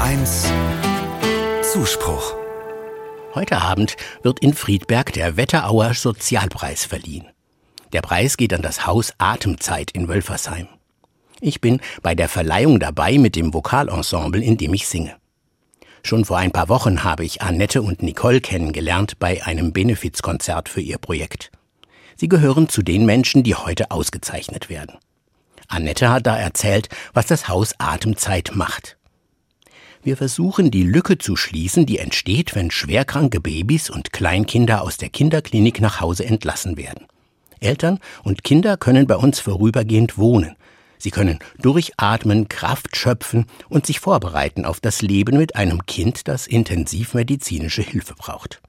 HR1 Zuspruch. Heute Abend wird in Friedberg der Wetterauer Sozialpreis verliehen. Der Preis geht an das Haus Atemzeit in Wölfersheim. Ich bin bei der Verleihung dabei mit dem Vokalensemble, in dem ich singe. Schon vor ein paar Wochen habe ich Annette und Nicole kennengelernt bei einem Benefizkonzert für ihr Projekt. Sie gehören zu den Menschen, die heute ausgezeichnet werden. Annette hat da erzählt, was das Haus Atemzeit macht. Wir versuchen, die Lücke zu schließen, die entsteht, wenn schwerkranke Babys und Kleinkinder aus der Kinderklinik nach Hause entlassen werden. Eltern und Kinder können bei uns vorübergehend wohnen. Sie können durchatmen, Kraft schöpfen und sich vorbereiten auf das Leben mit einem Kind, das intensivmedizinische Hilfe braucht.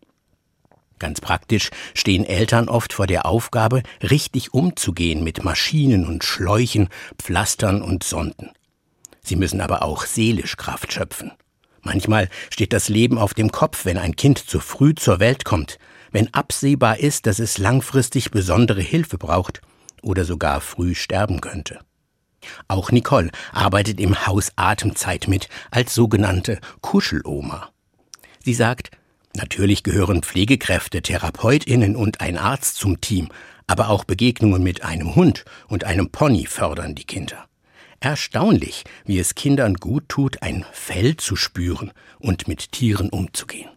Ganz praktisch stehen Eltern oft vor der Aufgabe, richtig umzugehen mit Maschinen und Schläuchen, Pflastern und Sonden. Sie müssen aber auch seelisch Kraft schöpfen. Manchmal steht das Leben auf dem Kopf, wenn ein Kind zu früh zur Welt kommt, wenn absehbar ist, dass es langfristig besondere Hilfe braucht oder sogar früh sterben könnte. Auch Nicole arbeitet im Haus Atemzeit mit als sogenannte Kuscheloma. Sie sagt, natürlich gehören Pflegekräfte, TherapeutInnen und ein Arzt zum Team, aber auch Begegnungen mit einem Hund und einem Pony fördern die Kinder. Erstaunlich, wie es Kindern gut tut, ein Fell zu spüren und mit Tieren umzugehen.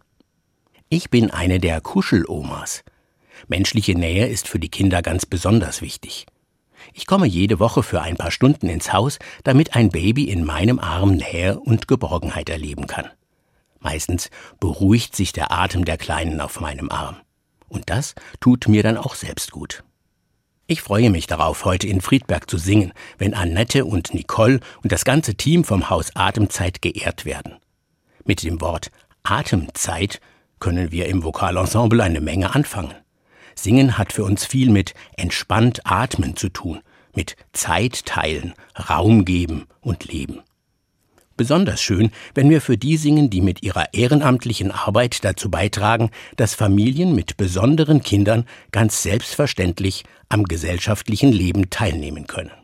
Ich bin eine der Kuschelomas. Menschliche Nähe ist für die Kinder ganz besonders wichtig. Ich komme jede Woche für ein paar Stunden ins Haus, damit ein Baby in meinem Arm Nähe und Geborgenheit erleben kann. Meistens beruhigt sich der Atem der Kleinen auf meinem Arm. Und das tut mir dann auch selbst gut. Ich freue mich darauf, heute in Friedberg zu singen, wenn Annette und Nicole und das ganze Team vom Haus Atemzeit geehrt werden. Mit dem Wort Atemzeit können wir im Vokalensemble eine Menge anfangen. Singen hat für uns viel mit entspannt atmen zu tun, mit Zeit teilen, Raum geben und leben. Besonders schön, wenn wir für die singen, die mit ihrer ehrenamtlichen Arbeit dazu beitragen, dass Familien mit besonderen Kindern ganz selbstverständlich am gesellschaftlichen Leben teilnehmen können.